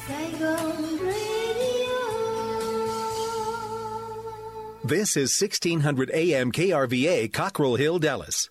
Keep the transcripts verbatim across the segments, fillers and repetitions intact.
Saigon Radio. This is sixteen hundred A M K R V A, Cockrell Hill, Dallas.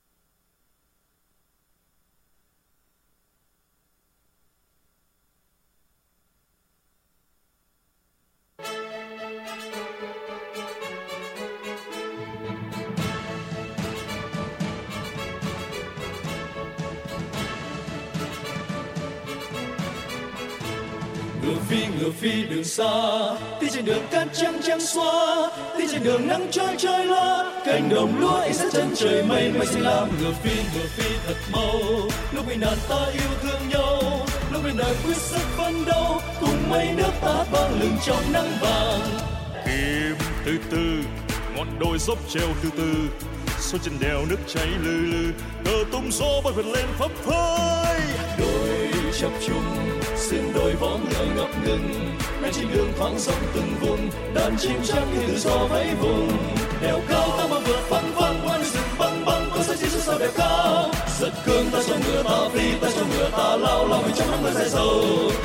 Ngựa phi ngựa phi đường xa, đi trên đường cát trắng trắng xóa, đi trên đường nắng trói trói loa, cánh đồng lúa ánh sáng chân trời mây mây xanh lam. Ngựa phi ngựa phi thật mau, lúc bị nạn ta yêu thương nhau, lúc bên đời quyết sức phấn đấu, cùng mây nước ta vang lừng trong nắng vàng. Kim từ từ, ngọn đồi dốc treo từ từ, xuôi trên đèo nước chảy lừ lừ, cờ tung gió bay vượt lên phấp phới. Đôi chập trùng xuyên đôi vó ngựa ngập ngừng, ngay trên đường thoáng sông từng vùng, đàn chim trắng tự do vẫy vùng. Đèo cao ta mà vượt phăng phăng, hoa rừng băng băng, con sông trên sao đèo cao. Giật cương ta cho ngựa ta phi, ta cho ngựa ta lao, lao mình trong nắng mưa dài dầu.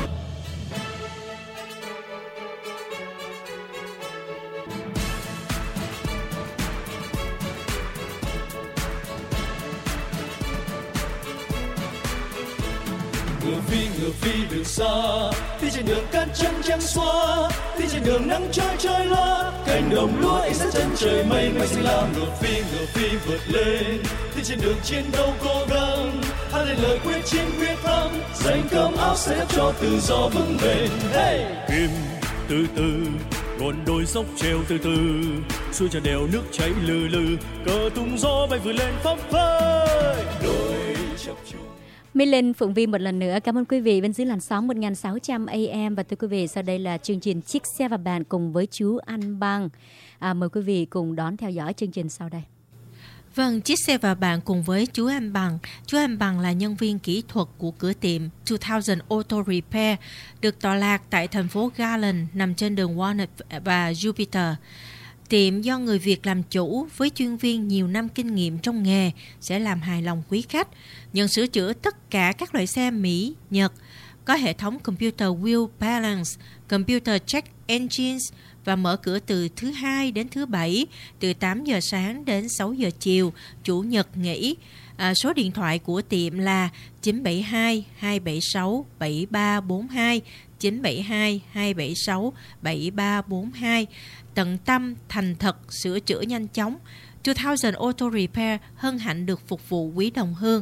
Ngựa phi ngựa phi đường xa, đi trên đường cát trắng trắng xóa, đi trên đường nắng trói trói loa, cánh đồng lúa ánh sáng chân trời mây mây xanh lam. Ngựa phi ngựa phi vượt lên, đi trên đường chiến đấu cố gắng, hát lên lời quyết chiến quyết thắng, giành cơm áo xếp cho tự do vững bền. Hey! Kim từ từ, ngọn đồi dốc treo từ từ, xuôi trên đèo nước chảy lừ lừ, cờ tung gió bay vượt lên phấp phới. Đôi chập trùng. Mỹ Linh, Phụng Vi một lần nữa cảm ơn quý vị bên dưới làn sóng một nghìn sáu trăm A M. Và thưa quý vị, sau đây là chương trình Chiếc xe và bàn cùng với chú Anh Bằng. À, mời quý vị cùng đón theo dõi chương trình sau đây. Vâng, Chiếc xe và bạn cùng với chú Anh Bằng. Chú Anh Bằng là nhân viên kỹ thuật của cửa tiệm hai nghìn Auto Repair, được tọa lạc tại thành phố Garland, nằm trên đường Walnut và Jupiter. Tiệm do người Việt làm chủ với chuyên viên nhiều năm kinh nghiệm trong nghề sẽ làm hài lòng quý khách. Nhận sửa chữa tất cả các loại xe Mỹ, Nhật, có hệ thống computer wheel balance, computer check engines và mở cửa từ thứ hai đến thứ bảy, từ tám giờ sáng đến sáu giờ chiều, chủ nhật nghỉ. À, số điện thoại của tiệm là chín bảy hai hai bảy sáu bảy ba bốn hai, chín bảy hai hai bảy sáu bảy ba bốn hai. Tận tâm, thành thật, sửa chữa nhanh chóng. hai nghìn Auto Repair hân hạnh được phục vụ quý đồng hương.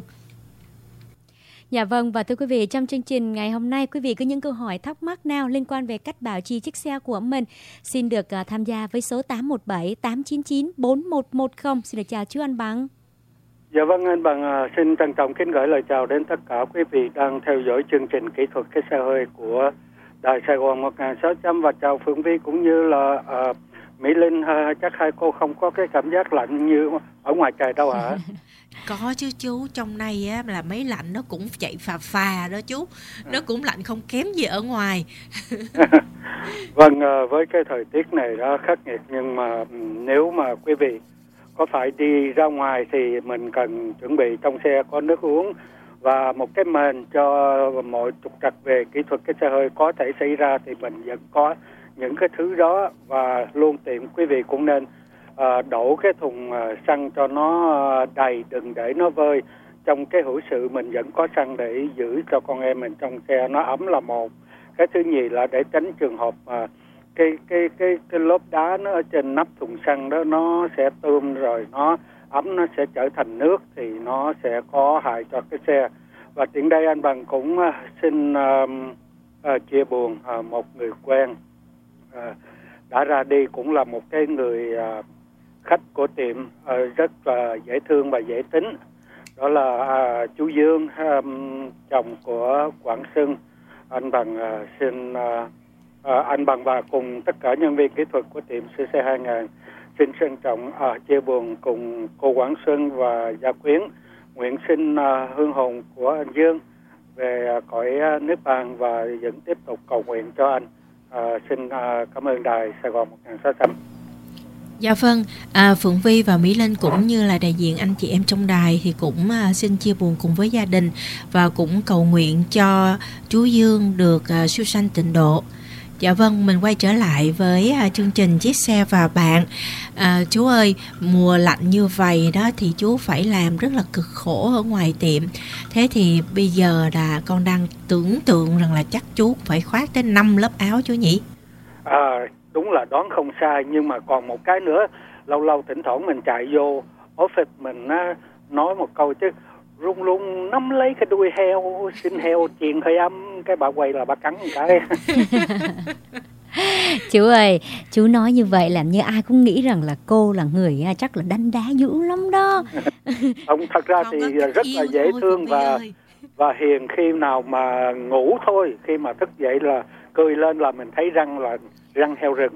Dạ vâng, và thưa quý vị, trong chương trình ngày hôm nay, quý vị có những câu hỏi thắc mắc nào liên quan về cách bảo trì chiếc xe của mình, xin được uh, tham gia với số tám một bảy tám chín chín bốn một một không. Xin được chào chú Anh Bằng. Dạ vâng, anh Bằng uh, xin trân trọng kính gửi lời chào đến tất cả quý vị đang theo dõi chương trình kỹ thuật cái xe hơi của Đài Sài Gòn một nghìn sáu trăm, và chào Phượng Vi cũng như là uh, Mỹ Linh. Uh, chắc hai cô không có cái cảm giác lạnh như ở ngoài trời đâu hả? Có chứ chú, trong này á, là máy lạnh nó cũng chạy phà phà đó chú. Nó cũng lạnh không kém gì ở ngoài. Vâng, với cái thời tiết này đó khắc nghiệt, nhưng mà nếu mà quý vị có phải đi ra ngoài thì mình cần chuẩn bị trong xe có nước uống và một cái mền cho mọi trục trặc về kỹ thuật cái xe hơi có thể xảy ra, thì mình vẫn có những cái thứ đó. Và luôn tiệm quý vị cũng nên À, đổ cái thùng à, xăng cho nó à, đầy, đừng để nó vơi. Trong cái hữu sự mình vẫn có xăng để giữ cho con em mình trong xe nó ấm là một. Cái thứ nhì là để tránh trường hợp à, cái cái cái cái lốp đá nó ở trên nắp thùng xăng đó nó sẽ tươm rồi nó ấm, nó sẽ trở thành nước thì nó sẽ có hại cho cái xe. Và tiện đây anh Bằng cũng à, xin à, à, chia buồn à, một người quen à, đã ra đi, cũng là một cái người à, khách của tiệm uh, rất là dễ thương và dễ tính. Đó là uh, chú Dương, um, chồng của Quảng Sưng. Anh Bằng uh, xin uh, uh, anh Bằng và cùng tất cả nhân viên kỹ thuật của tiệm xê xê hai nghìn xin trân trọng uh, chia buồn cùng cô Quảng Xuân và gia quyến. Nguyện xin uh, hương hồn của anh Dương về uh, cõi uh, nước bàn và vẫn tiếp tục cầu nguyện cho anh. Uh, xin uh, cảm ơn Đài Sài Gòn một nghìn sáu trăm. Dạ vâng, à, Phượng Vi và Mỹ Linh cũng như là đại diện anh chị em trong đài thì cũng à, xin chia buồn cùng với gia đình và cũng cầu nguyện cho chú Dương được à, siêu sanh tịnh độ. Dạ vâng, mình quay trở lại với à, chương trình Chiếc Xe và Bạn. À, chú ơi, mùa lạnh như vậy đó thì chú phải làm rất là cực khổ ở ngoài tiệm. Thế thì bây giờ là con đang tưởng tượng rằng là chắc chú phải khoác tới năm lớp áo chú nhỉ? À, đúng là đoán không sai, nhưng mà còn một cái nữa, lâu lâu thỉnh thoảng mình chạy vô office mình á, nói một câu chứ run run nắm lấy cái đuôi heo, xin heo truyền hơi ấm, cái bà quay là bà cắn một cái. Chú ơi, chú nói như vậy làm như ai cũng nghĩ rằng là cô là người chắc là đanh đá dữ lắm đó. Không, thật ra thì rất là dễ thương và và hiền khi nào mà ngủ thôi, khi mà thức dậy là cười lên là mình thấy răng là răng heo rừng.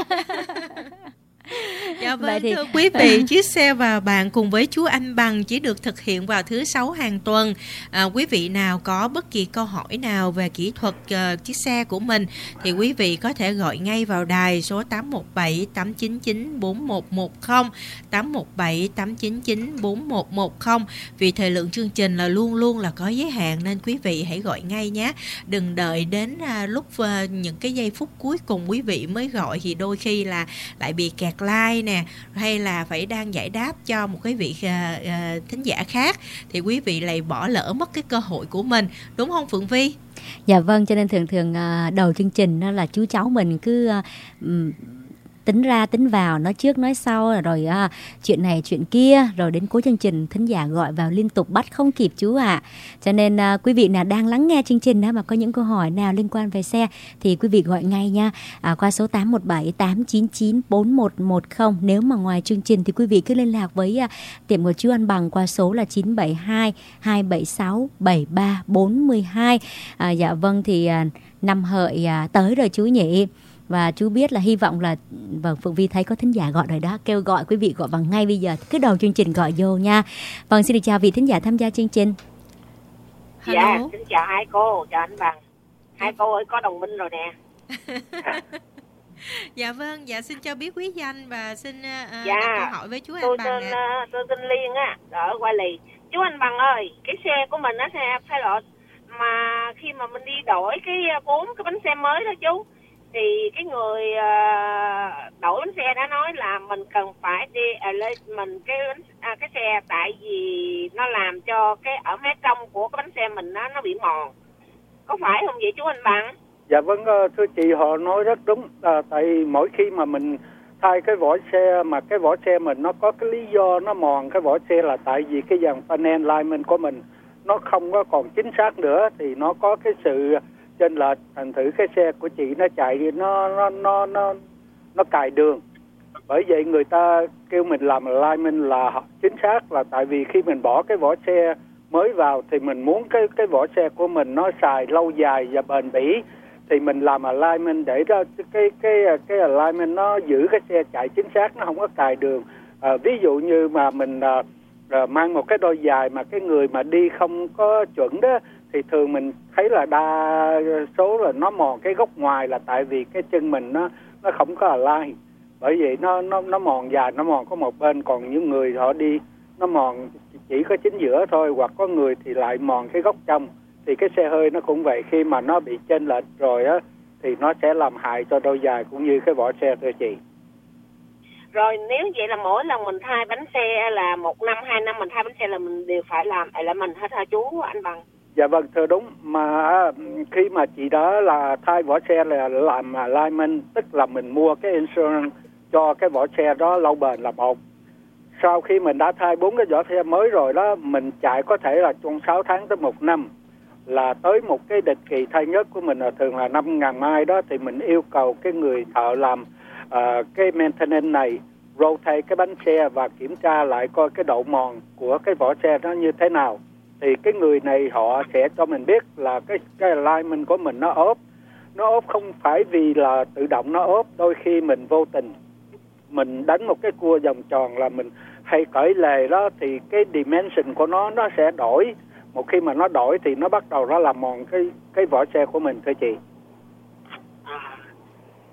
Dạ vâng, thì... thưa quý vị, Chiếc Xe và Bạn cùng với chú Anh Bằng chỉ được thực hiện vào thứ sáu hàng tuần. À, quý vị nào có bất kỳ câu hỏi nào về kỹ thuật uh, chiếc xe của mình thì quý vị có thể gọi ngay vào đài số tám một bảy tám chín chín bốn một một không, tám một bảy tám chín chín bốn một một không. Vì thời lượng chương trình là luôn luôn là có giới hạn nên quý vị hãy gọi ngay nhé. Đừng đợi đến uh, lúc uh, những cái giây phút cuối cùng quý vị mới gọi thì đôi khi là lại bị kẹt like nè, hay là phải đang giải đáp cho một cái vị uh, uh, thính giả khác thì quý vị lại bỏ lỡ mất cái cơ hội của mình, đúng không Phượng Vi? Dạ vâng, cho nên thường thường uh, đầu chương trình đó là chú cháu mình cứ uh, um, tính ra tính vào, nói trước nói sau, rồi à, chuyện này chuyện kia, rồi đến cuối chương trình thính giả gọi vào liên tục bắt không kịp chú ạ. À. Cho nên à, quý vị nào đang lắng nghe chương trình đó mà có những câu hỏi nào liên quan về xe thì quý vị gọi ngay nha, à, qua số tám một bảy tám chín chín bốn một một không. Nếu mà ngoài chương trình thì quý vị cứ liên lạc với à, tiệm của chú Anh Bằng qua số là chín bảy hai hai bảy sáu bảy ba bốn hai. À, dạ vâng, thì à, năm hợi à, tới rồi chú nhỉ. Và chú biết là hy vọng là vâng, Phượng Vi thấy có thính giả gọi rồi đó, kêu gọi quý vị gọi bằng ngay bây giờ, cứ đầu chương trình gọi vô nha. Vâng, xin được chào vị thính giả tham gia chương trình. Hello. Dạ, xin chào hai cô, chào anh Bằng. Hai cô ơi, có đồng minh rồi nè. Dạ vâng, dạ xin cho biết quý danh và xin uh, dạ, đặt câu hỏi với chú Anh tôi Bằng tên, nè. Uh, tôi tên Liên á, ở Hoa Lì. Chú Anh Bằng ơi, cái xe của mình á, xe Pilot, mà khi mà mình đi đổi cái bốn cái bánh xe mới đó chú, thì cái người uh, đổi bánh xe đã nói là mình cần phải đi uh, lên mình cái uh, cái xe, tại vì nó làm cho cái ở mé trong của cái bánh xe mình nó nó bị mòn, có phải không vậy chú Anh Bằng? Dạ vâng, thưa chị, họ nói rất đúng. À, tại mỗi khi mà mình thay cái vỏ xe mà cái vỏ xe mình nó có cái lý do nó mòn cái vỏ xe là tại vì cái dàn panel alignment của mình nó không có còn chính xác nữa, thì nó có cái sự chênh lệch, thành thử cái xe của chị nó chạy nó nó nó nó nó cài đường. Bởi vậy người ta kêu mình làm alignment là chính xác, là tại vì khi mình bỏ cái vỏ xe mới vào thì mình muốn cái cái vỏ xe của mình nó xài lâu dài và bền bỉ, thì mình làm alignment để cho cái cái cái alignment nó giữ cái xe chạy chính xác, nó không có cài đường. À, ví dụ như mà mình à, à, mang một cái đôi giày mà cái người mà đi không có chuẩn đó, thì thường mình thấy là đa số là nó mòn cái góc ngoài là tại vì cái chân mình nó nó không có align. Bởi vậy nó nó nó mòn dài, nó mòn có một bên, còn những người họ đi nó mòn chỉ có chính giữa thôi, hoặc có người thì lại mòn cái góc trong. Thì cái xe hơi nó cũng vậy, khi mà nó bị chênh lệch rồi á thì nó sẽ làm hại cho đôi giày cũng như cái vỏ xe thưa chị. Rồi nếu vậy là mỗi lần mình thay bánh xe là một năm, hai năm mình thay bánh xe là mình đều phải làm là mình hết hả chú Anh Bằng? Dạ vâng, thưa đúng. Mà khi mà chị đó là thay vỏ xe là làm alignment, tức là mình mua cái insurance cho cái vỏ xe đó lâu bền là một. Sau khi mình đã thay bốn cái vỏ xe mới rồi đó, mình chạy có thể là trong sáu tháng tới một năm, là tới một cái định kỳ thay nhất của mình là thường là năm ngàn mai đó, thì mình yêu cầu cái người thợ làm uh, cái maintenance này rotate cái bánh xe và kiểm tra lại coi cái độ mòn của cái vỏ xe nó như thế nào. Thì cái người này họ sẽ cho mình biết là cái cái alignment của mình nó ốp. Nó ốp không phải vì là tự động nó ốp, đôi khi mình vô tình mình đánh một cái cua vòng tròn là mình hay cởi lề đó, thì cái dimension của nó nó sẽ đổi. Một khi mà nó đổi thì nó bắt đầu nó làm mòn cái cái vỏ xe của mình thưa chị. À,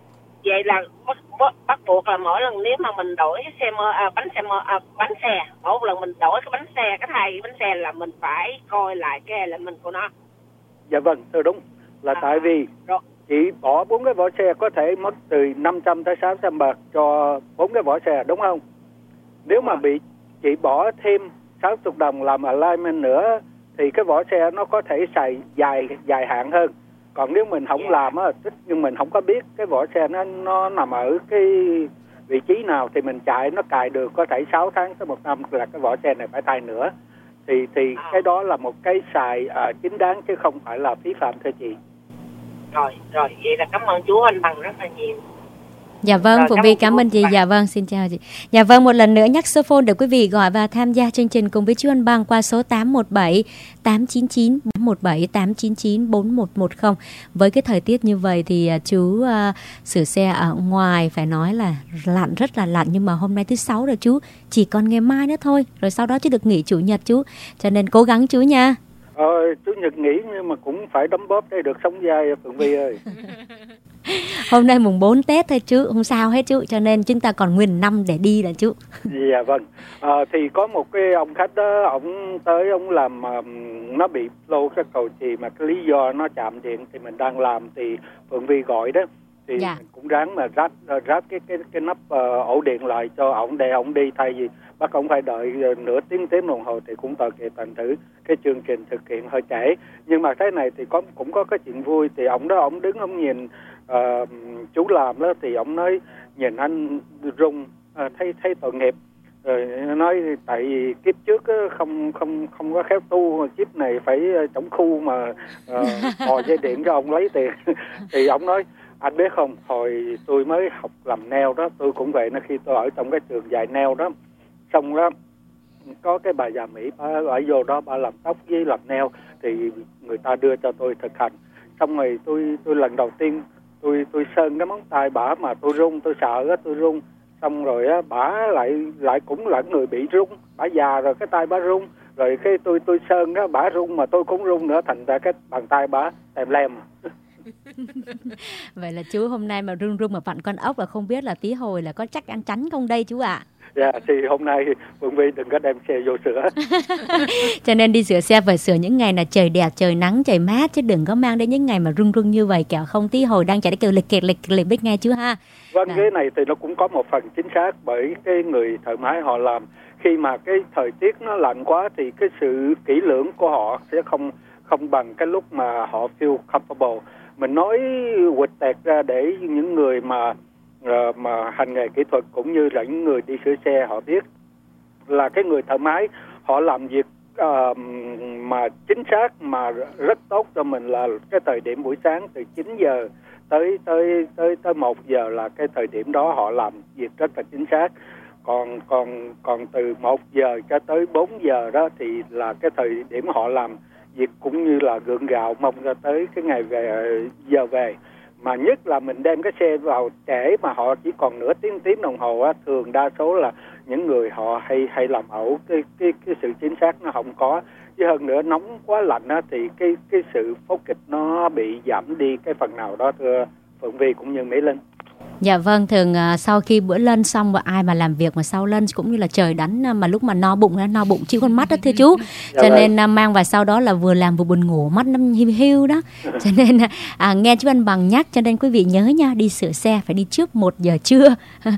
vậy là bắt, bắt, bắt buộc là mỗi lần nếu mà mình đổi cái xe mơ à, bánh xe mơ à, bánh xe mỗi lần mình đổi cái bánh xe cái thay bánh xe là mình phải coi lại cái element của nó. Dạ vâng, thưa đúng là à, tại vì rồi. Chỉ bỏ bốn cái vỏ xe có thể mất từ năm trăm tới sáu trăm bạc cho bốn cái vỏ xe, đúng không? Nếu mà bị chỉ bỏ thêm sáu mươi đồng làm alignment nữa thì cái vỏ xe nó có thể xài dài dài hạn hơn. Còn nếu mình không yeah. làm á, nhưng mình không có biết cái vỏ xe nó nó nằm ở cái vị trí nào thì mình chạy nó cài được có thể sáu tháng tới một năm là cái vỏ xe này phải thay nữa. Thì thì à. cái đó là một cái xài uh, chính đáng chứ không phải là phí phạm thưa chị. Rồi, rồi, vậy là cảm ơn chú Anh Bằng rất là nhiều. Dạ vâng, Phụng Vi cảm ơn chị. Dạ vâng, xin chào chị. Dạ vâng, một lần nữa nhắc số phone để quý vị gọi và tham gia chương trình cùng với chú Anh Bằng qua số tám một bảy tám chín chín bốn một bảy tám chín chín bốn một một không. Với cái thời tiết như vậy thì chú uh, sửa xe ở ngoài phải nói là lạnh, rất là lạnh. Nhưng mà hôm nay thứ sáu rồi chú, chỉ còn ngày mai nữa thôi. Rồi sau đó chứ được nghỉ chủ nhật chú. Cho nên cố gắng chú nha. Ờ, chủ nhật nghỉ nhưng mà cũng phải đấm bóp để được sống dai Phượng Vi ơi. Hôm nay mùng bốn Tết thôi chú, không sao hết chú, cho nên chúng ta còn nguyên năm để đi là chú. Dạ vâng. À, thì có một cái ông khách đó, ông tới ông làm um, nó bị lô cái cầu chì mà cái lý do nó chạm điện thì mình đang làm thì Phượng Vi gọi đó thì dạ. mình cũng ráng mà ráp ráp cái cái cái nắp uh, ổ điện lại cho ổng để ổng đi, thay vì bắt ổng phải đợi uh, nửa tiếng tiếng đồng hồ thì cũng tội nghiệp, thành thử cái chương trình thực hiện hơi trễ. Nhưng mà thế này thì có cũng có cái chuyện vui, thì ổng đó ổng đứng ổng nhìn uh, chú làm đó thì ổng nói nhìn anh rung uh, thấy thấy tội nghiệp, rồi nói tại vì kiếp trước không không không có khéo tu, kiếp này phải chống khu mà uh, mò dây điện cho ông lấy tiền. Thì ông nói anh biết không, hồi tôi mới học làm nail đó, tôi cũng vậy, nó khi tôi ở trong cái trường dạy nail đó, xong đó có cái bà già Mỹ bà ở vô đó bà làm tóc với làm nail thì người ta đưa cho tôi thực hành, xong rồi tôi tôi lần đầu tiên tôi tôi sơn cái móng tay bả mà tôi run, tôi sợ á, tôi run, xong rồi á bả lại lại cũng là người bị run, bả già rồi cái tay bả run, rồi cái tôi tôi sơn á bả run mà tôi cũng run nữa, thành ra cái bàn tay bả tèm lem. Vậy là chú hôm nay mà run run mà vặn con ốc là không biết là tí hồi là có chắc ăn chắn không đây chú ạ? À? Dạ, thì hôm nay Phương Vi đừng có đem xe vô sửa. Cho nên đi sửa xe phải sửa những ngày là trời đẹp, trời nắng, trời mát, chứ đừng có mang đến những ngày mà run run như vậy, kẻo không tí hồi đang chạy cái kiểu lịch kẹt lịch lịch biết nghe chú ha. Vâng, cái này thì nó cũng có một phần chính xác, bởi cái người thợ máy họ làm khi mà cái thời tiết nó lạnh quá thì cái sự kỹ lưỡng của họ sẽ không không bằng cái lúc mà họ feel comfortable. Mình nói quịch tẹt ra để những người mà uh, mà hành nghề kỹ thuật cũng như là những người đi sửa xe họ biết là cái người thợ máy họ làm việc uh, mà chính xác mà rất tốt cho mình là cái thời điểm buổi sáng từ chín giờ tới tới tới tới một giờ là cái thời điểm đó họ làm việc rất là chính xác. Còn còn còn từ một giờ cho tới bốn giờ đó thì là cái thời điểm họ làm việc cũng như là gượng gạo mong ra tới cái ngày về giờ về. Mà nhất là mình đem cái xe vào trễ mà họ chỉ còn nửa tiếng tiếng đồng hồ á, thường đa số là những người họ hay hay làm ẩu, cái cái cái sự chính xác nó không có. Chứ hơn nữa nóng quá lạnh á thì cái cái sự phốt kịch nó bị giảm đi cái phần nào đó thưa Phượng Vi cũng như Mỹ Linh. Dạ vâng, thường uh, sau khi bữa lunch xong và ai mà làm việc mà sau lunch cũng như là trời đánh uh, mà lúc mà no bụng no bụng chịu con mắt đó thưa chú. Dạ cho nên uh, mang vào sau đó là vừa làm vừa buồn ngủ, mắt nó hiu hiu đó. Cho nên uh, nghe chú Anh Bằng nhắc, cho nên quý vị nhớ nha, đi sửa xe phải đi trước một giờ trưa.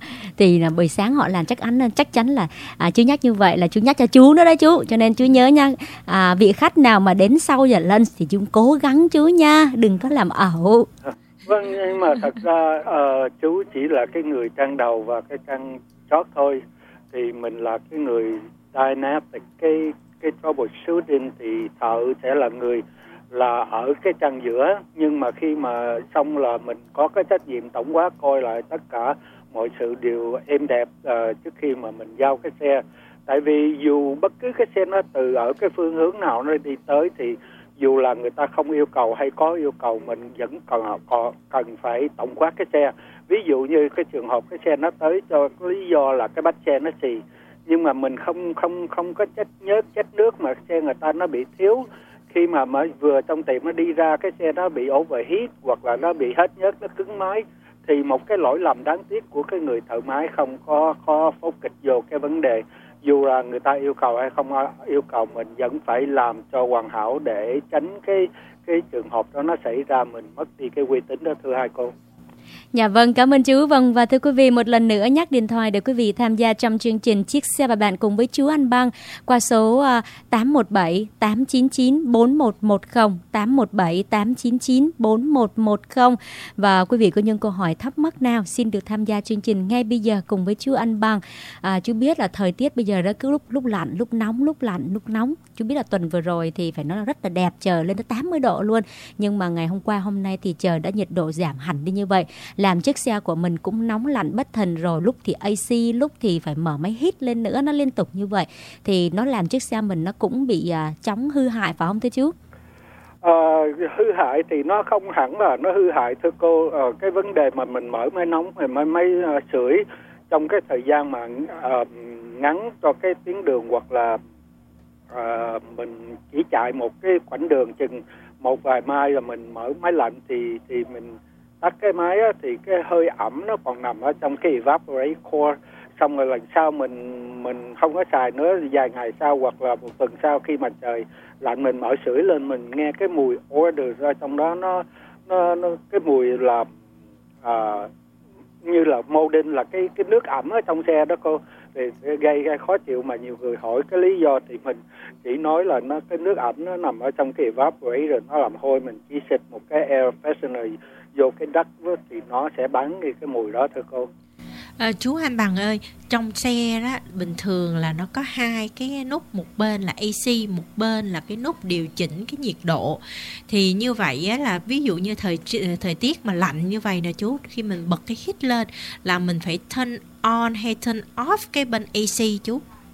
Thì uh, buổi sáng họ làm chắc ăn chắc chắn là uh, chú nhắc như vậy là chú nhắc cho chú nữa đấy chú. Cho nên chú nhớ nha, uh, vị khách nào mà đến sau giờ lunch thì chú cố gắng chú nha, đừng có làm ẩu. Vâng, nhưng mà thật ra uh, chú chỉ là cái người trang đầu và cái trang chót thôi, thì mình là cái người dynamic, cái cái troubleshooting thì thợ sẽ là người là ở cái trang giữa, nhưng mà khi mà xong là mình có cái trách nhiệm tổng quát coi lại tất cả mọi sự đều êm đẹp uh, trước khi mà mình giao cái xe. Tại vì dù bất cứ cái xe nó từ ở cái phương hướng nào nó đi tới thì dù là người ta không yêu cầu hay có yêu cầu, mình vẫn cần cần phải tổng quát cái xe. Ví dụ như cái trường hợp cái xe nó tới cho cái lý do là cái bánh xe nó xì, nhưng mà mình không không không có trách nhớt trách nước mà xe người ta nó bị thiếu, khi mà mới vừa trong tiệm nó đi ra cái xe nó bị overheat hoặc là nó bị hết nhớt, nó cứng máy, thì một cái lỗi lầm đáng tiếc của cái người thợ máy không có có focus vô cái vấn đề, dù là người ta yêu cầu hay không yêu cầu, mình vẫn phải làm cho hoàn hảo để tránh cái cái trường hợp đó nó xảy ra, mình mất đi cái uy tín đó, thưa hai cô. Dạ vâng, cảm ơn chú. Vâng, và thưa quý vị, một lần nữa nhắc điện thoại để quý vị tham gia trong chương trình Chiếc Xe và Bạn cùng với chú Anh Băng qua số uh, tám một bảy tám chín chín bốn một một không, tám một bảy tám chín chín bốn một một không. Và quý vị có những câu hỏi thắc mắc nào xin được tham gia chương trình ngay bây giờ cùng với chú Anh Băng. À, chú biết là thời tiết bây giờ đó cứ lúc lúc lạnh, lúc nóng, lúc lạnh, lúc nóng. Chú biết là tuần vừa rồi thì phải nói là rất là đẹp, trời lên tới tám mươi độ luôn. Nhưng mà ngày hôm qua, hôm nay thì trời đã nhiệt độ giảm hẳn đi như vậy, làm chiếc xe của mình cũng nóng lạnh bất thần, rồi lúc thì a xê, lúc thì phải mở máy hít lên nữa, nó liên tục như vậy thì nó làm chiếc xe mình nó cũng bị uh, chóng hư hại, phải không thưa chú? À, hư hại thì nó không hẳn là nó hư hại thưa cô. À, cái vấn đề mà mình mở máy nóng hay máy máy uh, sưởi trong cái thời gian mà uh, ngắn cho cái tuyến đường, hoặc là uh, mình chỉ chạy một cái quãng đường chừng một vài mai là mình mở máy lạnh, thì thì mình tắt cái máy á, thì cái hơi ẩm nó còn nằm ở trong cái evaporate core, xong rồi lần sau mình mình không có xài nữa, vài ngày sau hoặc là một tuần sau khi mà trời lạnh mình mở sưởi lên, mình nghe cái mùi odor ra trong đó, nó nó, nó cái mùi là à, như là mô đinh, là cái cái nước ẩm ở trong xe đó cô, thì gây gây khó chịu. Mà nhiều người hỏi cái lý do thì mình chỉ nói là nó cái nước ẩm nó nằm ở trong cái evaporate rồi nó làm hôi, mình chỉ xịt một cái air freshener vô cái đất thì nó sẽ bắn đi cái mùi đó thưa cô. À, chú Anh Bằng ơi, trong xe đó bình thường là nó có hai cái nút, một bên là a xê, một bên là cái nút điều chỉnh cái nhiệt độ. Thì như vậy á, là ví dụ như thời thời tiết mà lạnh như vậy nè chú, khi mình bật cái heat lên là mình phải turn on hay turn off cái bên a xê chú?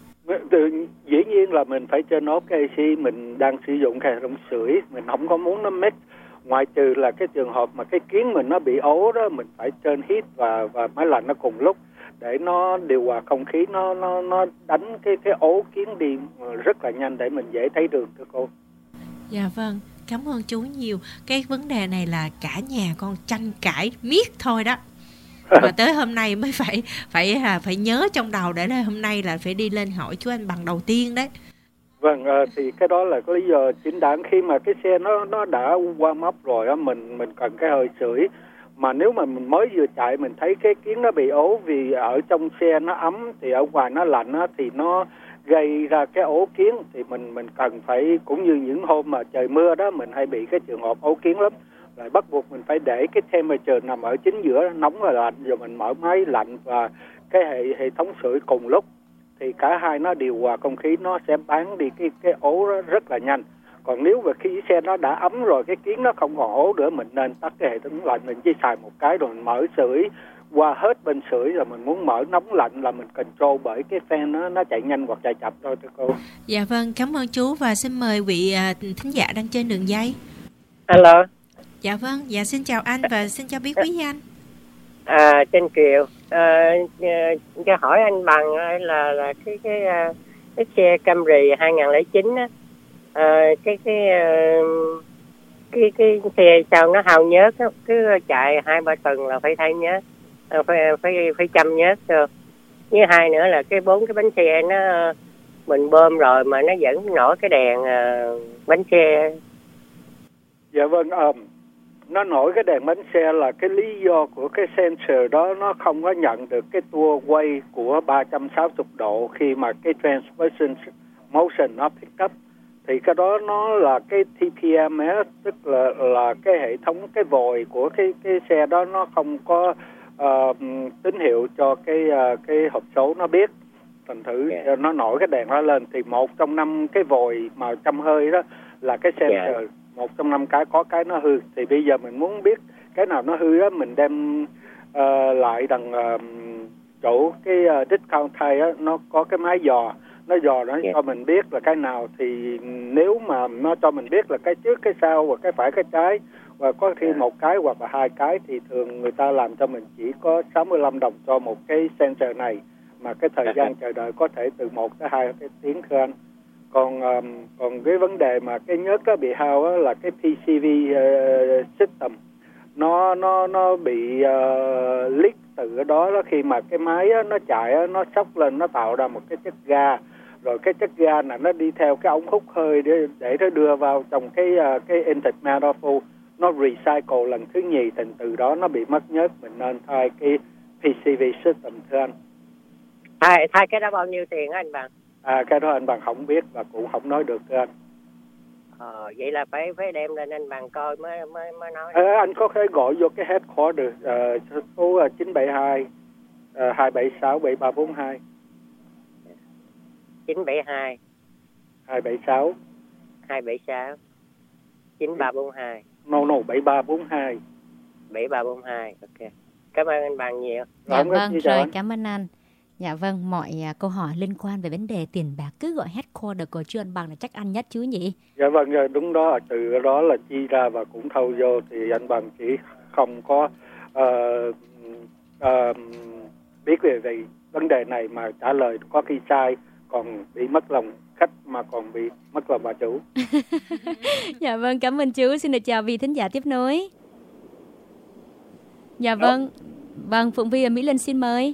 Dĩ nhiên là mình phải turn off cái a xê, mình đang sử dụng cái hệ thống sưởi, mình không có muốn nó mix. Ngoại trừ là cái trường hợp mà cái kiến mình nó bị ố đó, mình phải turn heat và và máy lạnh nó cùng lúc để nó điều hòa không khí, nó nó nó đánh cái cái ố kiến đi rất là nhanh để mình dễ thấy đường thưa cô. Dạ vâng, cảm ơn chú nhiều. Cái vấn đề này là cả nhà con tranh cãi miết thôi đó. Mà tới hôm nay mới phải phải phải nhớ trong đầu, để là hôm nay là phải đi lên hỏi chú Anh Bằng đầu tiên đấy. Vâng, thì cái đó là cái lý do chính đáng. Khi mà cái xe nó nó đã qua mốc rồi á, mình mình cần cái hơi sưởi. Mà nếu mà mình mới vừa chạy mình thấy cái kiến nó bị ố vì ở trong xe nó ấm thì ở ngoài nó lạnh á, thì nó gây ra cái ố kiến, thì mình mình cần phải, cũng như những hôm mà trời mưa đó mình hay bị cái trường hợp ố kiến lắm, lại bắt buộc mình phải để cái temperature nằm ở chính giữa, nóng và lạnh, rồi mình mở máy lạnh và cái hệ hệ thống sưởi cùng lúc, thì cả hai nó điều hòa không khí, nó sẽ bán đi cái cái ố đó rất là nhanh. Còn nếu mà khi xe nó đã ấm rồi, cái kiến nó không còn ố nữa, mình nên tắt cái hệ thống lạnh, mình chỉ xài một cái rồi mình mở sưởi qua hết bên sưởi, rồi mình muốn mở nóng lạnh là mình control bởi cái fan nó nó chạy nhanh hoặc chạy chậm thôi thưa cô. Dạ vâng, cảm ơn chú, và xin mời vị thính giả đang trên đường dây. Alo. Dạ vâng, dạ xin chào anh và xin cho biết quý anh. À, Trinh Kiều, à, cho hỏi anh Bằng là là cái cái cái xe Camry hai không không chín á, à, cái cái cái cái xe sao nó hao nhớt, cứ chạy hai ba tuần là phải thay nhớt, phải phải phải chăm nhớt rồi. Với hai nữa là cái bốn cái bánh xe nó mình bơm rồi mà nó vẫn nổi cái đèn uh, bánh xe. Dạ vâng, um, nó nổi cái đèn bánh xe là cái lý do của cái sensor đó nó không có nhận được cái tua quay của ba trăm sáu mươi độ khi mà cái transmission motion nó pick up. Thì cái đó nó là cái tê pê em ét, tức là là cái hệ thống cái vòi của cái cái xe đó nó không có uh, tín hiệu cho cái uh, cái hộp số nó biết. Thành thử yeah. nó nổi cái đèn đó lên thì một trong năm cái vòi màu trong hơi đó là cái sensor. Yeah. Một trong năm cái có cái nó hư, thì bây giờ mình muốn biết cái nào nó hư á, mình đem uh, lại đằng uh, chỗ cái uh, discount tire á, nó có cái máy dò, nó dò nó yeah. cho mình biết là cái nào, thì nếu mà nó cho mình biết là cái trước cái sau và cái phải cái trái, và có khi yeah. một cái hoặc là hai cái, thì thường người ta làm cho mình chỉ có sáu mươi lăm đồng cho một cái sensor này, mà cái thời gian chờ đợi có thể từ một tới hai cái tiếng thưa anh. Còn um, còn cái vấn đề mà cái nhớt đó bị hao á, là cái pê xê vê uh, system, nó nó nó bị uh, leak từ đó, đó khi mà cái máy á, nó chạy á, nó sốc lên, nó tạo ra một cái chất ga, rồi cái chất ga này nó đi theo cái ống hút hơi để để nó đưa vào trong cái uh, cái intake manifold, nó recycle lần thứ nhì, thì từ đó nó bị mất nhớt, mình nên thay cái pê xê vê system thưa anh. Thay thay cái đó bao nhiêu tiền á anh Bằng? À, cái đó anh Bằng không biết và cũng không nói được thưa anh. Ờ, vậy là phải phải đem lên anh Bằng coi mới mới mới nói. À, anh có thể gọi vô cái headquarter uh, số chín bảy hai hai bảy sáu bảy ba bốn hai. chín bảy hai hai bảy sáu hai bảy sáu chín ba bốn hai. No no bảy ba bốn hai. bảy ba bốn hai. Ok. Cảm ơn anh Bằng nhiều. Dạ vâng, rồi cảm ơn anh. Dạ vâng, mọi uh, câu hỏi liên quan về vấn đề tiền bạc cứ gọi headquarter của chú anh Bằng là chắc ăn nhất chứ nhỉ? Dạ vâng, đúng đó, từ đó là chi ra và cũng thâu vô, thì anh Bằng chỉ không có uh, uh, biết về, về vấn đề này mà trả lời có khi sai, còn bị mất lòng khách mà còn bị mất lòng bà chủ. Dạ vâng, cảm ơn chú. Xin được chào vị thính giả tiếp nối. Dạ vâng, vâng, Phụng Vi ở Mỹ Linh xin mời.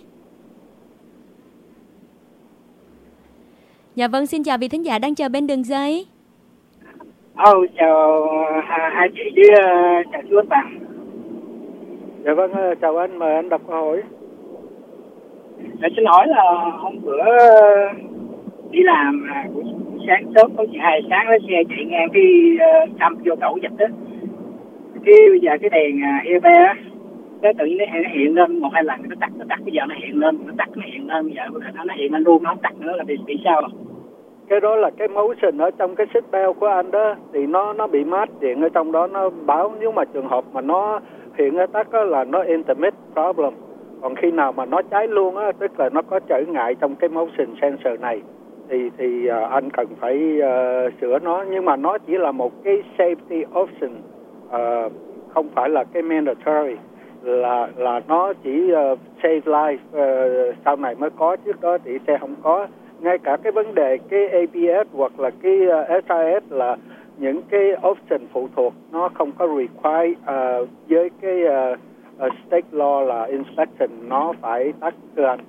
Dạ vâng, xin chào vị thính giả đang chờ bên đường dây. Oh, chào hai chị với uh, chào chú anh Bằng. Dạ vâng, chào anh, mời anh đọc câu hỏi. Dạ, xin hỏi là hôm bữa đi làm buổi sáng sớm có chị hai sáng lái xe chạy ngang cái uh, xăm vô cầu dịch đó. Cái bây giờ cái đèn uh, e bê á, cái tự nhiên nó hiện lên một hai lần nó tắt, nó tắt bây giờ nó hiện lên, nó tắt nó hiện lên, bây giờ nó hiện lên luôn, nó không tắt nữa là bị bị sao? Cái đó là cái motion ở trong cái seat belt của anh đó, thì nó nó bị mát điện ở trong đó, nó báo nếu mà trường hợp mà nó hiện ở tắt đó là nó intermittent problem. Còn khi nào mà nó cháy luôn á, tức là nó có trở ngại trong cái motion sensor này, thì thì uh, anh cần phải uh, sửa nó, nhưng mà nó chỉ là một cái safety option, uh, không phải là cái mandatory, là là nó chỉ uh, save life, uh, sau này mới có, trước đó thì sẽ không có. Ngay cả cái vấn đề cái a bê ét hoặc là cái uh, ét i ét là những cái option phụ thuộc, nó không có require uh, với cái uh, uh, state law là inspection nó phải tắt thưa anh.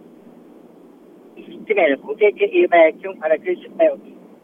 Cái này là của cái cái airbag chứ không phải là cái seatbelt.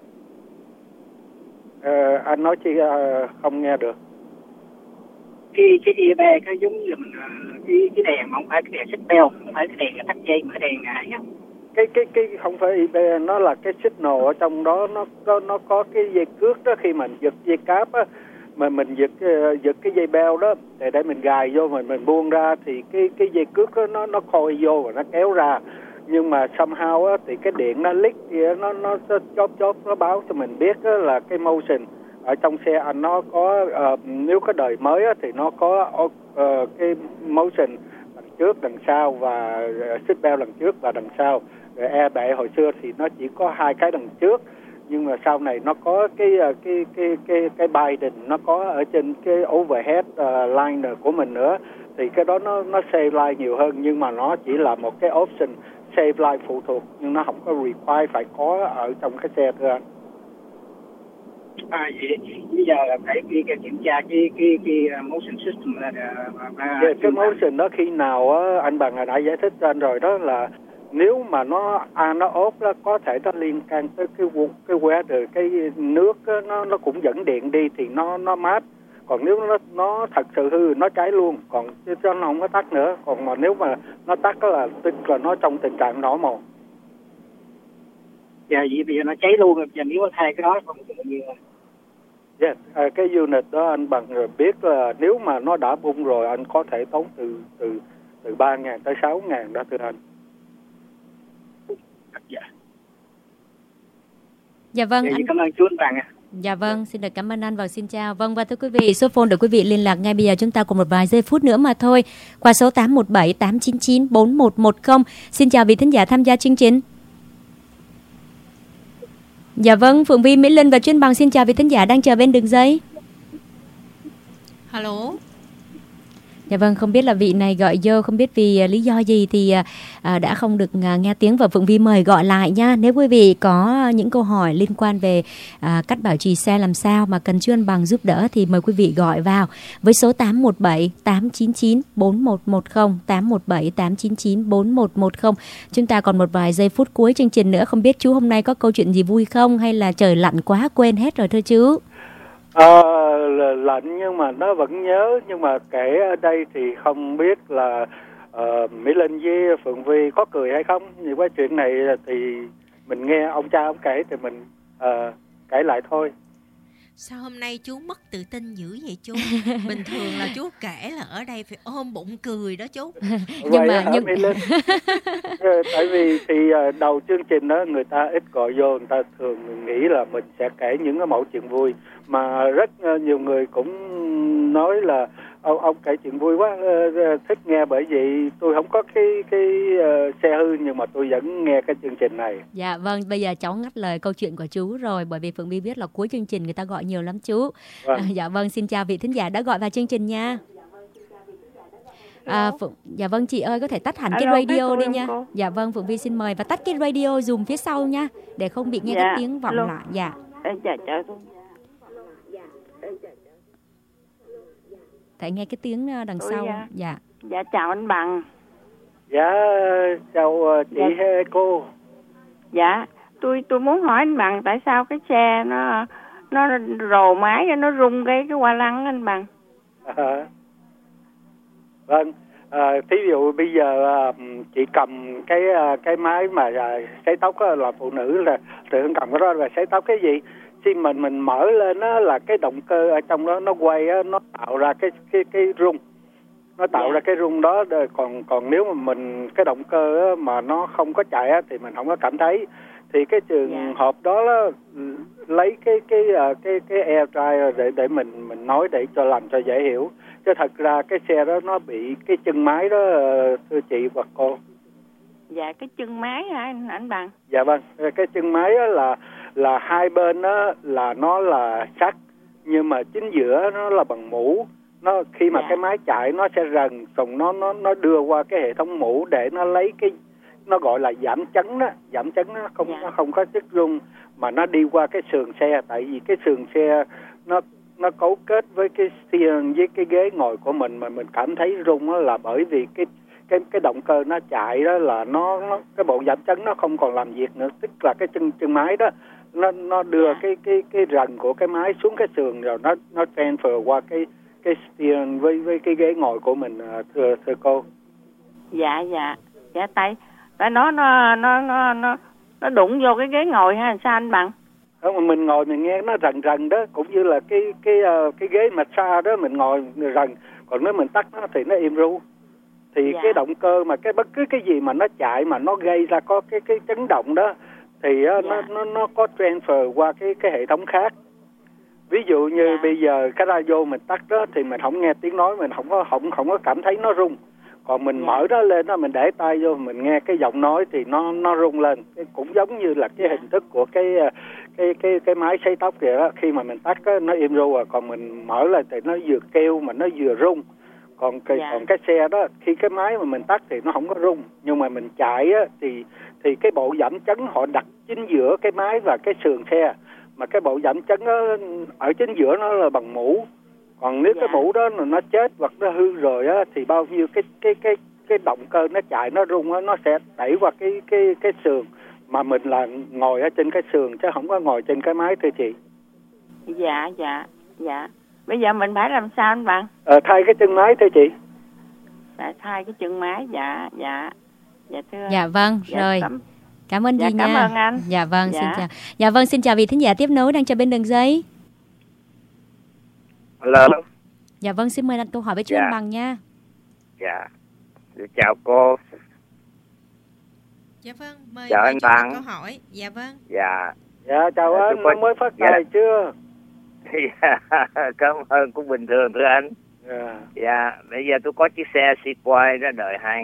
Uh, anh nói chi uh, không nghe được. Cái cái airbag nó giống như mình cái cái đèn mà không phải cái đèn seatbelt, không phải cái đèn tắt dây mà cái đèn này á. Cái cái cái không phải i bê, nó là cái signal ở trong đó, nó có nó có cái dây cước đó, khi mình giật dây cáp á, mà mình giật giật cái dây belt đó để để mình gài vô, mình mình buông ra thì cái cái dây cước đó, nó nó khôi vô và nó kéo ra, nhưng mà somehow á thì cái điện nó leak kia, nó nó chóp chóp nó báo cho mình biết á, là cái motion ở trong xe anh nó có uh, nếu có đời mới á, thì nó có uh, cái motion đằng trước đằng sau và uh, seat belt đằng trước và đằng sau. Rồi airbag hồi xưa thì nó chỉ có hai cái đằng trước, nhưng mà sau này nó có cái cái cái cái cái Biden nó có ở trên cái overhead uh, liner của mình nữa, thì cái đó nó nó save life nhiều hơn, nhưng mà nó chỉ là một cái option save life phụ thuộc, nhưng nó không có require phải có ở trong cái xe thưa anh. À vậy bây giờ là phải đi kiểm tra cái cái cái motion system là và yeah, cái motion đó khi nào á, anh Bằng đã giải thích cho anh rồi đó, là nếu mà nó à nó ốp đó, có thể nó liên can tới cái cái weather, cái nước đó, nó nó cũng dẫn điện đi thì nó nó mát. Còn nếu nó nó thật sự hư nó cháy luôn, còn chứ nó không có tắt nữa. Còn mà nếu mà nó tắt đó là tức là nó trong tình trạng nổ màu. Dạ vậy bây giờ nó cháy luôn rồi, giờ nếu có thay cái đó không có nhiều. Yes, à, cái unit đó anh Bằng biết là nếu mà nó đã bung rồi anh có thể tốn từ từ từ ba ngàn tới sáu ngàn đó thưa anh. Dạ. Dạ vâng. Dạ, anh... Cảm ơn chú anh Bằng ạ. Dạ vâng, xin được cảm ơn anh và xin chào. Vâng, và thưa quý vị, số phone để quý vị liên lạc ngay bây giờ chúng ta còn một vài giây phút nữa mà thôi. Qua số tám một bảy tám chín chín bốn một một không. Xin chào vị thính giả tham gia chương trình. Dạ vâng, Phượng Vi, Mỹ Linh và Chuyên Bằng xin chào vị thính giả đang chờ bên đường dây. Hello. Dạ vâng, không biết là vị này gọi vô không biết vì lý do gì thì à, đã không được à, nghe tiếng, và Phượng Vi mời gọi lại nha. Nếu quý vị có những câu hỏi liên quan về à, cách bảo trì xe làm sao mà cần chú Anh Bằng giúp đỡ thì mời quý vị gọi vào với số tám một bảy tám chín chín bốn một một không, tám một bảy tám chín chín bốn một một không. Chúng ta còn một vài giây phút cuối chương trình nữa, không biết chú hôm nay có câu chuyện gì vui không hay là trời lạnh quá quên hết rồi thưa chú? Ờ, lạnh nhưng mà nó vẫn nhớ, nhưng mà kể ở đây thì không biết là uh, Mỹ Linh với Phượng Vi có cười hay không. Nhưng cái chuyện này thì mình nghe ông cha ông kể thì mình uh, kể lại thôi. Sao hôm nay chú mất tự tin dữ vậy chú? Bình thường là chú kể là ở đây phải ôm bụng cười đó chú. Nhưng mà nhưng... tại vì thì đầu chương trình đó người ta ít gọi vô, người ta thường nghĩ là mình sẽ kể những cái mẫu chuyện vui, mà rất nhiều người cũng nói là ông, ông kể chuyện vui quá, thích nghe, bởi vì tôi không có cái cái uh, xe hư nhưng mà tôi vẫn nghe cái chương trình này. Dạ vâng, bây giờ cháu ngắt lời câu chuyện của chú rồi, bởi vì Phượng Vi biết là cuối chương trình người ta gọi nhiều lắm chú. Vâng. À, dạ vâng, xin chào vị thính giả đã gọi vào chương trình nha. À, Phượng, dạ vâng chị ơi, có thể tắt hẳn Alo, cái radio đi nha. Cô. Dạ vâng, Phượng Vi xin mời, và tắt cái radio dùm phía sau nha, để không bị nghe dạ. cái tiếng vọng Alo. lại. Dạ. Dạ chào tôi. Tại nghe cái tiếng đằng tôi, sau. Dạ. dạ. Dạ chào anh Bằng. Dạ chào chị dạ. cô. Dạ, tôi tôi muốn hỏi anh Bằng tại sao cái xe nó nó rồ máy nó rung cái cái hoa lăng anh Bằng. À, vâng. À, thí dụ bây giờ à, chị cầm cái cái máy mà à, sấy tóc á, là phụ nữ là tự cầm cái đó là sấy tóc cái gì? Khi mình mình mở lên á là cái động cơ ở trong đó nó quay á, nó tạo ra cái cái cái rung, nó tạo yeah. ra cái rung đó. Còn còn nếu mà mình cái động cơ á, mà nó không có chạy á, thì mình không có cảm thấy. Thì cái trường yeah. hợp đó, đó lấy cái cái cái cái air dryer để để mình mình nói để cho làm cho dễ hiểu. Chứ thật ra cái xe đó nó bị cái chân máy đó thưa chị và cô. Dạ cái chân máy hả anh anh Bằng? Dạ vâng, cái chân máy đó là là hai bên đó là nó là sắt, nhưng mà chính giữa nó là bằng mũ. Nó khi mà dạ. cái máy chạy nó sẽ rần, xong nó nó nó đưa qua cái hệ thống mũ để nó lấy cái, nó gọi là giảm chấn đó, giảm chấn nó không dạ. nó không có chất rung mà nó đi qua cái sườn xe, tại vì cái sườn xe nó nó cấu kết với cái steering với cái ghế ngồi của mình mà mình cảm thấy rung đó là bởi vì cái cái cái động cơ nó chạy đó là nó, nó cái bộ giảm chấn nó không còn làm việc nữa, tức là cái chân chân máy đó nó nó đưa yeah. cái cái cái rần của cái máy xuống cái sườn rồi nó nó transfer qua cái cái steering với với cái ghế ngồi của mình, thưa thưa cô. Dạ dạ dạ tại tại nó nó nó nó nó nó đụng vô cái ghế ngồi hay sao anh Bằng? Không, mà mình ngồi mình nghe nó rần rần đó, cũng như là cái cái cái ghế massage đó mình ngồi rần, còn nếu mình tắt nó thì nó im ru. Thì dạ. cái động cơ mà cái bất cứ cái gì mà nó chạy mà nó gây ra có cái cái chấn động đó thì dạ. nó nó nó có transfer qua cái cái hệ thống khác. Ví dụ như dạ. bây giờ cái radio mình tắt đó thì mình không nghe tiếng nói, mình không có không không có cảm thấy nó rung. Còn mình dạ. mở đó lên đó, mình để tay vô mình nghe cái giọng nói thì nó nó rung lên. Cái, cũng giống như là cái dạ. hình thức của cái cái cái cái máy sấy tóc kìa đó, khi mà mình tắt đó, nó im ru, à còn mình mở lên thì nó vừa kêu mà nó vừa rung. Còn cái, dạ. còn cái xe đó khi cái máy mà mình tắt thì nó không có rung, nhưng mà mình chạy á, thì thì cái bộ giảm chấn họ đặt chính giữa cái máy và cái sườn xe, mà cái bộ giảm chấn đó, ở chính giữa nó là bằng mũ. Còn nếu dạ. cái mũ đó nó chết hoặc nó hư rồi á thì bao nhiêu cái cái cái cái động cơ nó chạy nó rung á, nó sẽ đẩy qua cái cái cái sườn, mà mình là ngồi ở trên cái sườn chứ không có ngồi trên cái máy thưa chị. Dạ dạ dạ. Bây giờ mình phải làm sao anh Bằng? Ờ, thay cái chân máy thưa chị. Phải thay cái chân máy, dạ, dạ, dạ thưa. Dạ vâng, dạ, rồi. Cảm, cảm ơn dạ, chị cảm nha. ơn anh. Dạ vâng, dạ. xin chào. Dạ vâng, xin chào vị thính giả tiếp nối đang chờ bên đường dây. Hello. Dạ vâng, xin mời đặt câu hỏi với chú dạ. anh Bằng nha. Dạ, chào cô. Dạ vâng, mời chào anh Bằng. Câu hỏi. Dạ vâng. Dạ. Dạ chào dạ, anh, có... mới phát tài dạ. chưa? Dạ, cảm ơn, cũng bình thường thưa anh. Yeah. Dạ, bây giờ tôi có chiếc xe Sequoia đó đời hai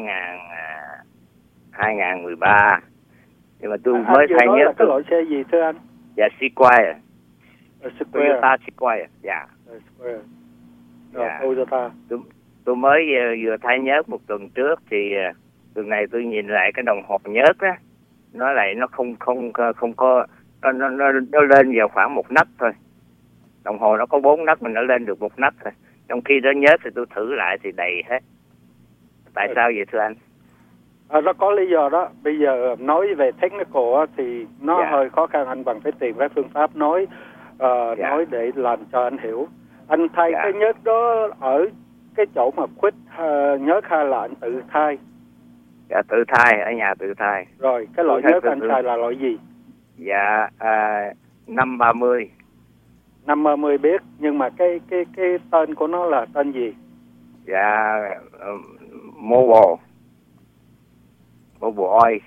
không một ba, nhưng mà tôi à, mới thay nhớ. Cái loại xe gì thưa anh? Dạ Sequoia. Uh, Sequoia. Toyota Sequoia. Dạ. Uh, Sequoia. Rồi, dạ. Toyota. Tôi, tôi mới vừa thay nhớt một tuần trước thì tuần này tôi nhìn lại cái đồng hồ nhớt á, nó lại nó không không không có nó nó nó, nó lên vào khoảng một nấc thôi. Đồng hồ nó có bốn nấc mà nó lên được một nấc thôi. Trong khi đó nhớt thì tôi thử lại thì đầy hết. Tại sao vậy thưa anh? À, nó có lý do đó. Bây giờ nói về technical á, thì nó dạ. hơi khó khăn. Anh bằng phải tìm cái phương pháp nói uh, dạ. nói để làm cho anh hiểu. Anh thay dạ. cái nhớt đó ở cái chỗ mà quýt uh, nhớt hay là anh tự thay? Dạ tự thay, ở nhà tự thay. Rồi cái loại nhớt anh xài là loại gì? Dạ à, năm ba mươi. Năm ba mươi biết, nhưng mà cái cái cái tên của nó là tên gì? Dạ uh, Mobile Mobile Oil.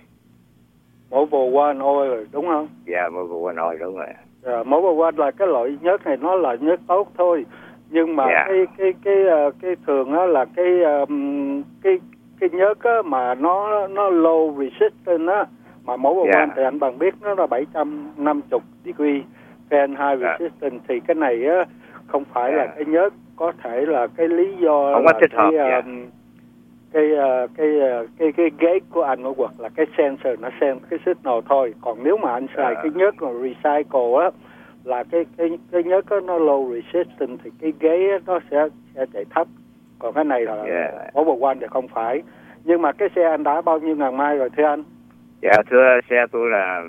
Mobile One Oil đúng không? Dạ Mobile One Oil đúng rồi. Dạ, Mobile One là cái loại nhớt này, nó là nhớt tốt thôi, nhưng mà dạ. cái cái cái cái, cái thường á là cái um, cái cái nhớt á mà nó nó low resistance á, mà Mobile dạ. One thì anh bằng biết nó là bảy trăm năm mươi degree Fahrenheit dạ. resistance, thì cái này á không phải dạ. là cái nhớt, có thể là cái lý do không là có thích hợp. cái, dạ. um, cái uh, cái uh, cái cái gate của anh nó hoặc là cái sensor nó send cái signal thôi. Còn nếu mà anh xài yeah. cái nhớt mà recycle á, là cái cái cái nhớt đó nó low resistance thì cái ghế nó sẽ sẽ chạy thấp. Còn cái này là yeah. Mobile One thì không phải. Nhưng mà cái xe anh đã bao nhiêu ngàn mai rồi thưa anh? Dạ thưa xe tôi là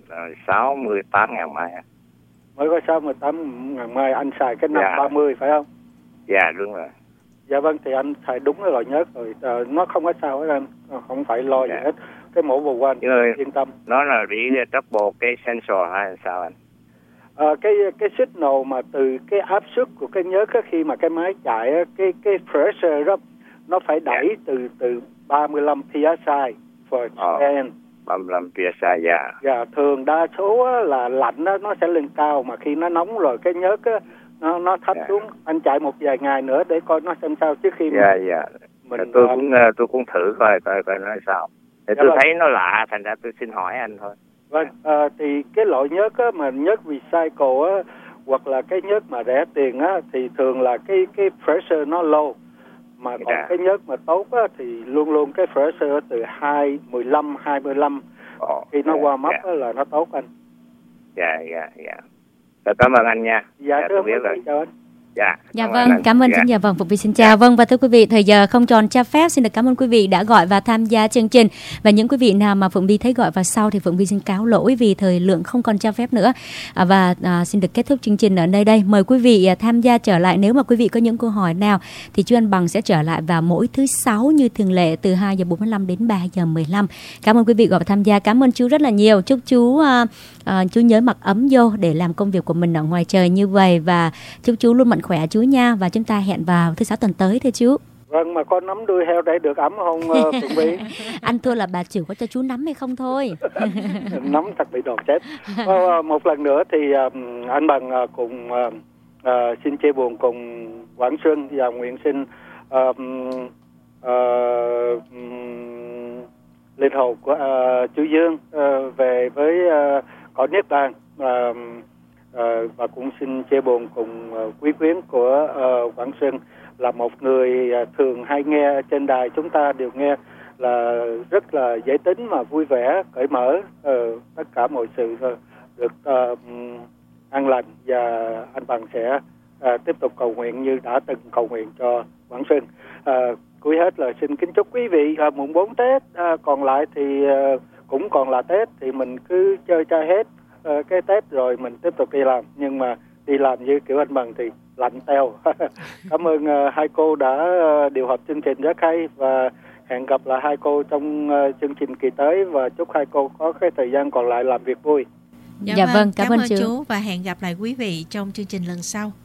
sáu mươi tám ngàn mai. Mới có sáu mươi tám ngàn mai. Anh xài cái năm yeah. ba mươi phải không? Dạ đúng rồi. Dạ vâng, thì anh xài đúng cái loại nhớt rồi, à, nó không có sao hết anh, không phải lo dạ. gì hết. Cái Mobile One yên tâm. Nó là bị double cái sensor hay sao anh? À, cái cái signal mà từ cái áp suất của cái nhớt á, khi mà cái máy chạy á, cái cái pressure đó nó phải đẩy dạ. từ từ ba mươi lăm psi for Japan. Oh, ba mươi lăm psi dạ. Dạ, thường đa số á, là lạnh á, nó sẽ lên cao, mà khi nó nóng rồi cái nhớt á nó nó thấp yeah. xuống. Anh chạy một vài ngày nữa để coi nó xem sao trước khi dạ dạ mình tôi uh, cũng tôi cũng thử coi coi coi nó sao. Thì dạ tôi vâng. thấy nó lạ, thành ra tôi xin hỏi anh thôi. Vâng, à, thì cái loại nhớt á mà nhớt recycle á, hoặc là cái nhớt mà rẻ tiền á, thì thường là cái cái pressure nó low, mà còn dạ. cái nhớt mà tốt á thì luôn luôn cái pressure từ hai mười lăm hai mươi lăm. Ồ, khi nó qua mắt dạ. là nó tốt anh. Dạ dạ dạ. Rồi, cảm ơn anh nha. Dạ, dạ tôi biết rồi. Chào anh. Dạ, dạ vâng, ơn cảm ơn. Dạ. Xin dạ vâng, Phục Vi xin chào. Dạ. Vâng, và thưa quý vị, thời giờ không tròn cho phép, xin được cảm ơn quý vị đã gọi và tham gia chương trình. Và những quý vị nào mà Phụng Vi thấy gọi vào sau thì Phụng Vi xin cáo lỗi vì thời lượng không còn cho phép nữa. À, và à, xin được kết thúc chương trình ở nơi đây. Mời quý vị à, tham gia trở lại. Nếu mà quý vị có những câu hỏi nào thì chú Anh Bằng sẽ trở lại vào mỗi thứ sáu như thường lệ từ hai giờ bốn mươi lăm đến ba giờ mười lăm. Cảm ơn quý vị gọi và tham gia. Cảm ơn chú rất là nhiều. Chúc chú à, à, chú nhớ mặc ấm vô để làm công việc của mình ở ngoài trời như vậy, và chúc chú luôn mạnh khỏe chú nha. Và chúng ta hẹn vào thứ sáu tuần tới thưa chú. Vâng, mà con nắm đuôi heo để được ấm không uh, Phụng Vi? Anh thua là bà chủ có cho chú nắm hay không thôi. Nắm thật bị đòn chết. uh, Một lần nữa thì uh, anh Bằng uh, cùng uh, uh, xin chia buồn cùng Quảng Xuân và nguyện xin uh, uh, linh hồn của uh, chú Dương uh, về với uh, cõi Niết Bàn. Uh, Uh, và cũng xin chia buồn cùng uh, quý quyến của uh, Quảng Xuân, là một người uh, thường hay nghe trên đài chúng ta đều nghe là rất là dễ tính mà vui vẻ, cởi mở, uh, tất cả mọi sự uh, được uh, an lành, và anh Bằng sẽ uh, tiếp tục cầu nguyện như đã từng cầu nguyện cho Quảng Xuân. Uh, cuối hết là xin kính chúc quý vị uh, mùng bốn Tết, uh, còn lại thì uh, cũng còn là Tết, thì mình cứ chơi cho hết Uh, cái Tết rồi mình tiếp tục đi làm, nhưng mà đi làm như kiểu anh Bằng thì lạnh teo. Cảm ơn uh, hai cô đã uh, điều hợp chương trình rất hay, và hẹn gặp lại hai cô trong uh, chương trình kỳ tới, và chúc hai cô có cái thời gian còn lại làm việc vui. Dạ, dạ vâng, cảm, cảm ơn chú. chú và hẹn gặp lại quý vị trong chương trình lần sau.